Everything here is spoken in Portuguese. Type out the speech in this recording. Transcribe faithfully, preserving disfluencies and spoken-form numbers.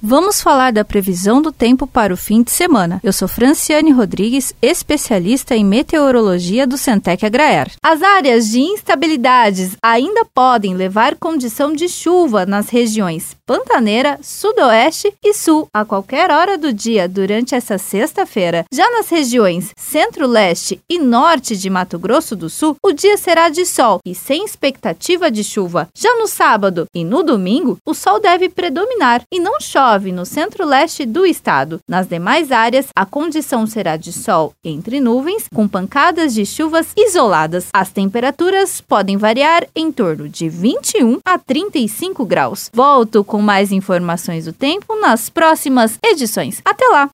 Vamos falar da previsão do tempo para o fim de semana. Eu sou Franciane Rodrigues, especialista em meteorologia do Centec Agraer. As áreas de instabilidades ainda podem levar condição de chuva nas regiões Pantaneira, Sudoeste e Sul a qualquer hora do dia durante essa sexta-feira. Já nas regiões Centro-Leste e Norte de Mato Grosso do Sul, o dia será de sol e sem expectativa de chuva. Já no sábado e no domingo, o sol deve predominar e não chove no centro-leste do estado. Nas demais áreas, a condição será de sol entre nuvens, com pancadas de chuvas isoladas. As temperaturas podem variar em torno de vinte e um a trinta e cinco graus. Volto com mais informações do tempo nas próximas edições. Até lá!